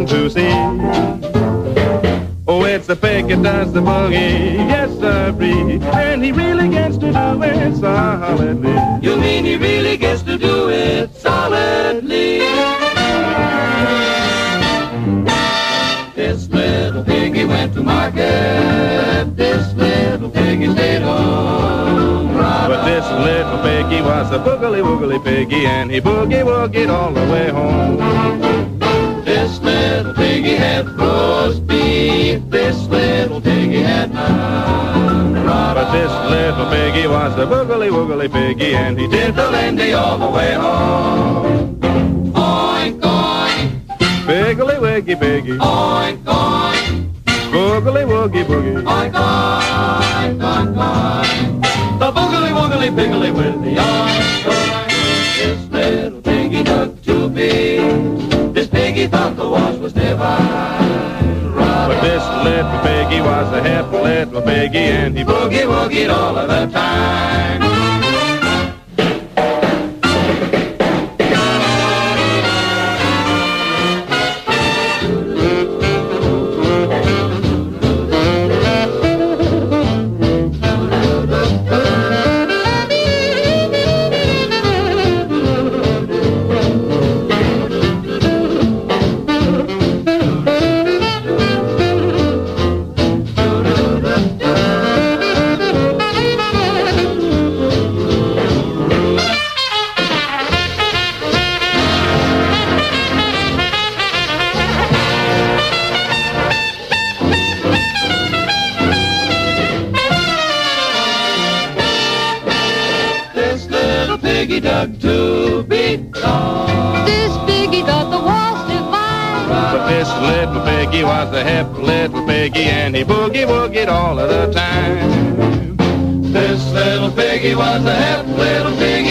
something to see. Oh, it's the pig that does the boogie, yes, sirree, and he really gets to do it solidly. You mean he really gets to do it solidly? This little piggy went to market. This little piggy stayed home. But this little piggy was a boogly-woogly piggy, and he boogie-woogied all the way home. This little piggy had roast beef. This little piggy had none. But this little piggy was a boogly-woogly piggy, and he did the lindy all the way home. Oink, oink. Piggly-wiggy piggy. Oink, oink. Boogly-woogie boogie. Oink, oink, oink, oink. The boogly-woogly piggly with the oink, oink. This little piggy dug too big. This piggy thought the wash was divine. But this little piggy was a hip little piggy, and he boogie-woogied all of the time. Piggy dug to be gone. This piggy thought the waltz divine. But this little piggy was a hip little piggy, and he boogie-woogied all of the time. This little piggy was a hip little piggy.